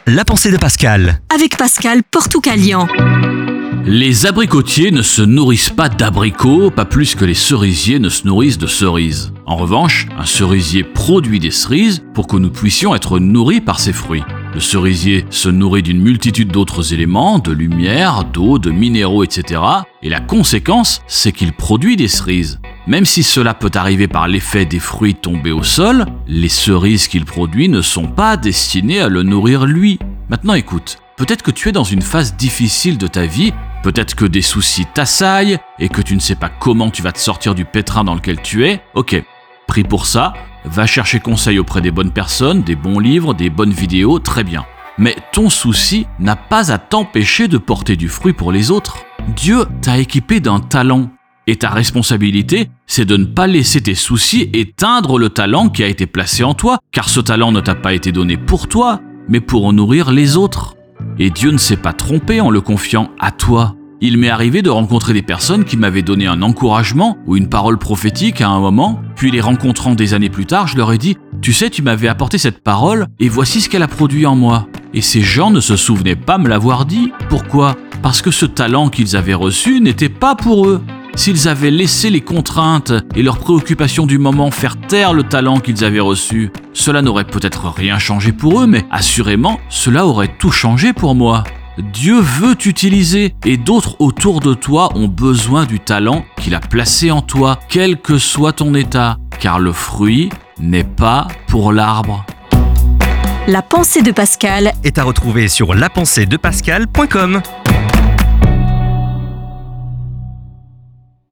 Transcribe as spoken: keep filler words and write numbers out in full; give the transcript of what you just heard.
La pensée de Pascal. Avec Pascal Portucalian. Les abricotiers ne se nourrissent pas d'abricots, pas plus que les cerisiers ne se nourrissent de cerises. En revanche, un cerisier produit des cerises pour que nous puissions être nourris par ses fruits. Le cerisier se nourrit d'une multitude d'autres éléments, de lumière, d'eau, de minéraux, et cetera. Et la conséquence, c'est qu'il produit des cerises. Même si cela peut arriver par l'effet des fruits tombés au sol, les cerises qu'il produit ne sont pas destinées à le nourrir lui. Maintenant écoute, peut-être que tu es dans une phase difficile de ta vie, peut-être que des soucis t'assaillent et que tu ne sais pas comment tu vas te sortir du pétrin dans lequel tu es. Ok, prie pour ça, va chercher conseil auprès des bonnes personnes, des bons livres, des bonnes vidéos, très bien. Mais ton souci n'a pas à t'empêcher de porter du fruit pour les autres. Dieu t'a équipé d'un talent. Et ta responsabilité, c'est de ne pas laisser tes soucis éteindre le talent qui a été placé en toi, car ce talent ne t'a pas été donné pour toi, mais pour nourrir les autres. Et Dieu ne s'est pas trompé en le confiant à toi. Il m'est arrivé de rencontrer des personnes qui m'avaient donné un encouragement ou une parole prophétique à un moment, puis les rencontrant des années plus tard, je leur ai dit « Tu sais, tu m'avais apporté cette parole et voici ce qu'elle a produit en moi. » Et ces gens ne se souvenaient pas me l'avoir dit. Pourquoi ? Parce que ce talent qu'ils avaient reçu n'était pas pour eux. S'ils avaient laissé les contraintes et leurs préoccupations du moment faire taire le talent qu'ils avaient reçu, cela n'aurait peut-être rien changé pour eux, mais assurément, cela aurait tout changé pour moi. Dieu veut t'utiliser et d'autres autour de toi ont besoin du talent qu'il a placé en toi, quel que soit ton état, car le fruit n'est pas pour l'arbre. La pensée de Pascal Est à retrouver sur la pensée de pascal point com.